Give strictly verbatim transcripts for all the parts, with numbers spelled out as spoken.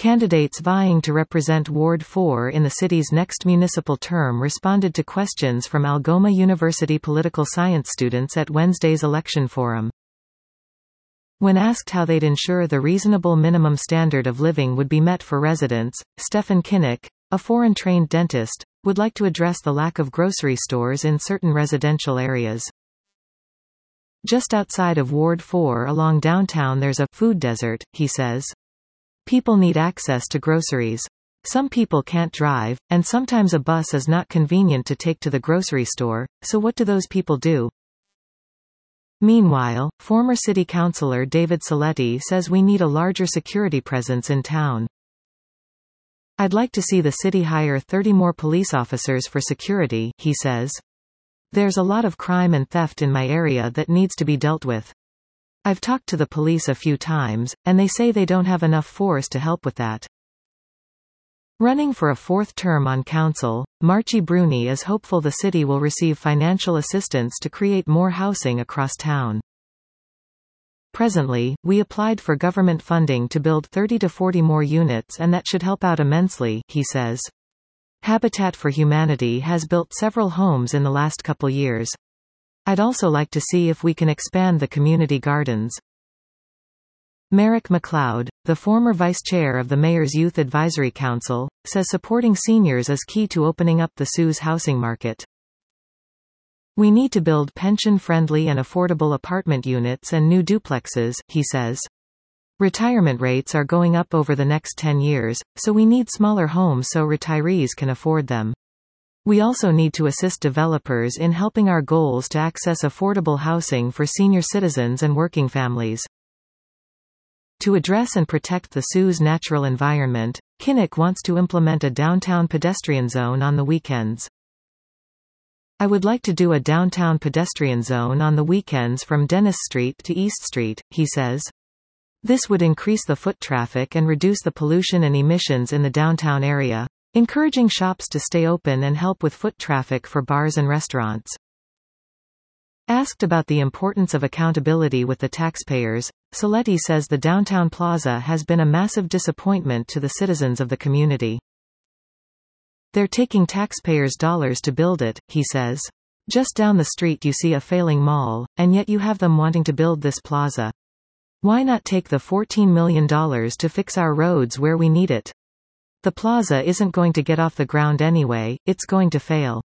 Candidates vying to represent Ward four in the city's next municipal term responded to questions from Algoma University political science students at Wednesday's election forum. When asked how they'd ensure the reasonable minimum standard of living would be met for residents, Stefan Kinnock, a foreign-trained dentist, would like to address the lack of grocery stores in certain residential areas. Just outside of Ward four along downtown there's a food desert, he says. People need access to groceries. Some people can't drive, and sometimes a bus is not convenient to take to the grocery store, so what do those people do? Meanwhile, former city councillor David Saletti says we need a larger security presence in town. I'd like to see the city hire thirty more police officers for security, he says. There's a lot of crime and theft in my area that needs to be dealt with. I've talked to the police a few times, and they say they don't have enough force to help with that. Running for a fourth term on council, Marci Bruni is hopeful the city will receive financial assistance to create more housing across town. Presently, we applied for government funding to build thirty to forty more units and that should help out immensely, he says. Habitat for Humanity has built several homes in the last couple years. I'd also like to see if we can expand the community gardens. Merrick McLeod, the former vice chair of the Mayor's Youth Advisory Council, says supporting seniors is key to opening up the S U's housing market. We need to build pension-friendly and affordable apartment units and new duplexes, he says. Retirement rates are going up over the next ten years, so we need smaller homes so retirees can afford them. We also need to assist developers in helping our goals to access affordable housing for senior citizens and working families. To address and protect the S U's natural environment, Kinnock wants to implement a downtown pedestrian zone on the weekends. I would like to do a downtown pedestrian zone on the weekends from Dennis Street to East Street, he says. This would increase the foot traffic and reduce the pollution and emissions in the downtown area, encouraging shops to stay open and help with foot traffic for bars and restaurants. Asked about the importance of accountability with the taxpayers, Saletti says the downtown plaza has been a massive disappointment to the citizens of the community. They're taking taxpayers' dollars to build it, he says. Just down the street you see a failing mall, and yet you have them wanting to build this plaza. Why not take the fourteen million dollars to fix our roads where we need it? The plaza isn't going to get off the ground anyway, it's going to fail.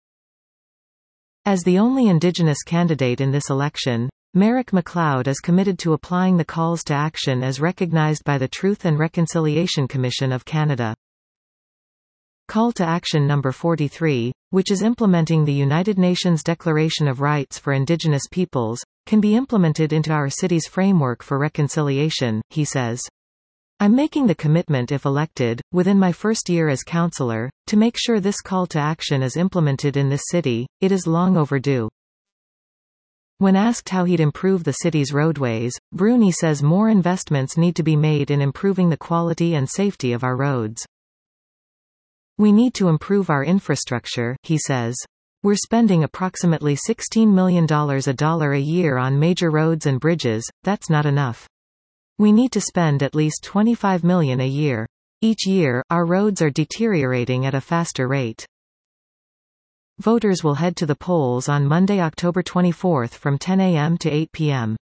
As the only Indigenous candidate in this election, Merrick McLeod is committed to applying the calls to action as recognized by the Truth and Reconciliation Commission of Canada. Call to Action number forty-three, which is implementing the United Nations Declaration of Rights for Indigenous Peoples, can be implemented into our city's framework for reconciliation, he says. I'm making the commitment if elected, within my first year as councillor, to make sure this call to action is implemented in this city. It is long overdue. When asked how he'd improve the city's roadways, Bruni says more investments need to be made in improving the quality and safety of our roads. We need to improve our infrastructure, he says. We're spending approximately sixteen million dollars a dollar a year on major roads and bridges. That's not enough. We need to spend at least twenty-five million dollars a year. Each year, our roads are deteriorating at a faster rate. Voters will head to the polls on Monday, October twenty-fourth from ten a m to eight p m